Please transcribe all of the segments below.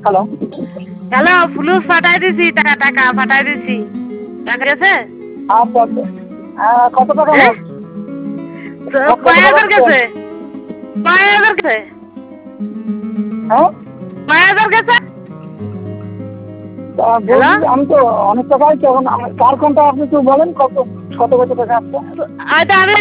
Hello. Hello, ফুলুস পাঠাই দিছি, টাকা পাঠাই দিছি। টাকা গেছে? আচ্ছা আচ্ছা। কত টাকা হ্যাঁ? মোট? কয় হাজার দিচ্ছেন? গেছে? কয় হাজার গেছে? হ্যাঁ? কয় হাজার গেছে? হ্যালো? বলছি আমি তো অনেক টাকা আছে এখন কার কোনটা আপনি একটু বলেন কত কত কত টাকা আসছে? আচ্ছা, আমি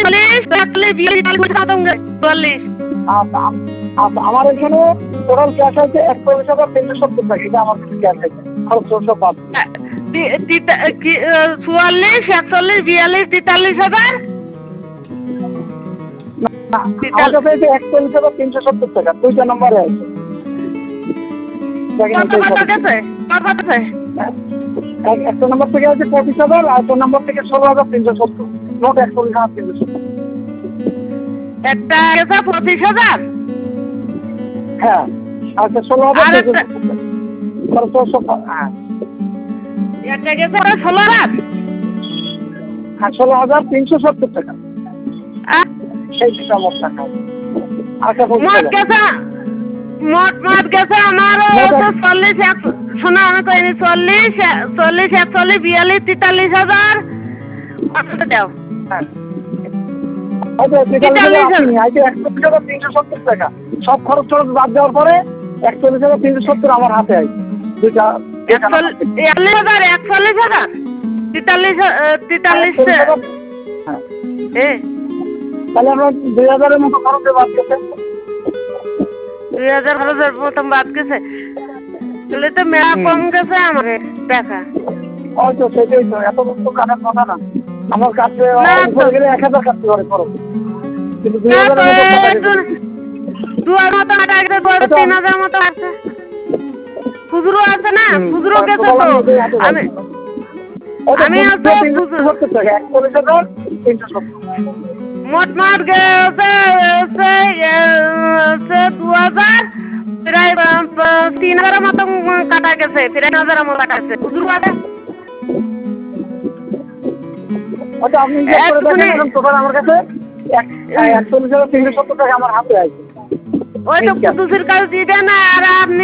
40 আচ্ছা আচ্ছা আমার এখানে টোটাল ক্যাশ আছে 41,370 টাকা। এটা আমার কাছে ক্যাশ আছে, খরচ সব বাদ দিয়ে। 44, 46, 42, 43,000। না, আমার কাছে আছে 41,370 টাকা, 2টা নম্বরে আছে। দেখেন কত এই কত ছবি। গেছে? কত গেছে? একটা নম্বর থেকে আছে 25,000 আর একটা নম্বর থেকে 16,370, মোট 41,370। একটা গেছে 25,000। হ্যাঁ, আচ্ছা আর 16,370 খরচ সব। হ্যাঁ একটা গেছে 16,000। হ্যাঁ, 16,370 টাকা। সেই দুটা মোট টাকা। আচ্ছা বলছি মোট গেছে মোট গেছে আমার মোট 40, শোনো আমি কইনি 40, 41, 42, 43,000। কতটা দাও? হ্যাঁ আচ্ছা 43,000 আপনি আজকে 41,370 টাকা সব খরচ টরচ বাদ দেওয়ার পরে 41,370 আমার হাতে আছে। দুইটা 41,000, 41,000, 43, হ্যাঁ, তাহলে আমরা 2,000-এর মতো খরচে বাদ গেছে। 2,000 খরচের প্রথম বাদ গেছে, তাহলে তো মেলা কম গেছে আমার টাকা। হয়তো সেটাই তো, এত তো কাটার কথা না। আমার কাছে উপরে গেলে 1,000 কাটতে পারে খরচ, কিন্তু 2,000-এর মতো কাটা গেছে। 2,000 মতো টাকা গেছে, 3,000 মতো আছে। খুচরো আছে না, খুচরো গেছে তো। আমি হচ্ছে 41,370। মোট গেছে 2,000, প্রায় 3,000 মতো কাটা গেছে, 3,000 মতো কাটা গেছে খুচরো আছে। আচ্ছা আপনি হিসাব করে দেখেন, এখন টোটাল আমার কাছে 41,370 টাকা আমার হাতে আছে। ওই তো কুদ্দুসের কাছে দিয়ে দেন আর আপনি